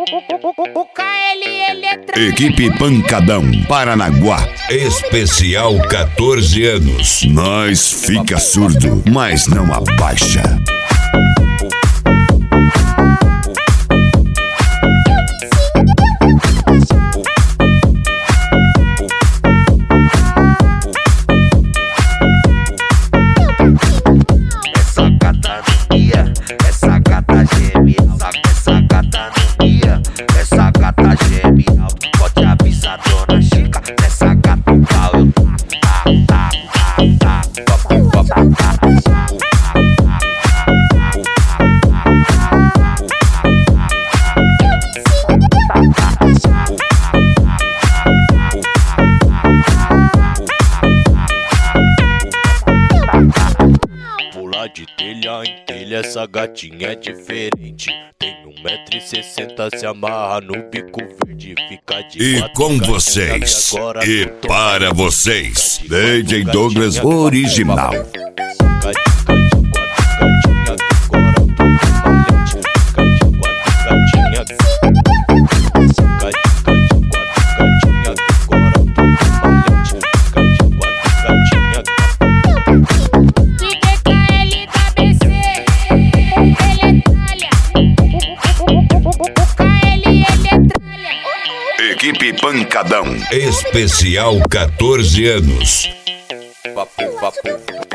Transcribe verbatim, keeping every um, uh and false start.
O K L Eletrônica. Equipe Pancadão, Paranaguá. Especial quatorze anos. Nós fica surdo, mas não abaixa. Essa gata não guia, essa gata geme, essa gata não guia, essa gata geme. Pode avisar dona Chica, essa gata o pau eu tá, tá, tá, tá, tá, tá. Pular de telha em telha, essa gatinha é diferente. Tem um metro e sessenta, se amarra no bico verde, fica de E quatro, com gatinha, vocês, agora e tô para tomando. vocês, Fica de D J quatro, Douglas gatinha, original. Fica de- fica de quatro, gatinha, agora tô valente. Fica de quatro, gatinha. Fica de- fica de quatro, gatinha, agora tô valente. Fica de quatro, gatinha. D J K L da B C, Eletralha. O K L Eletralha. Equipe Pancadão, especial quatorze anos. Papo, papo.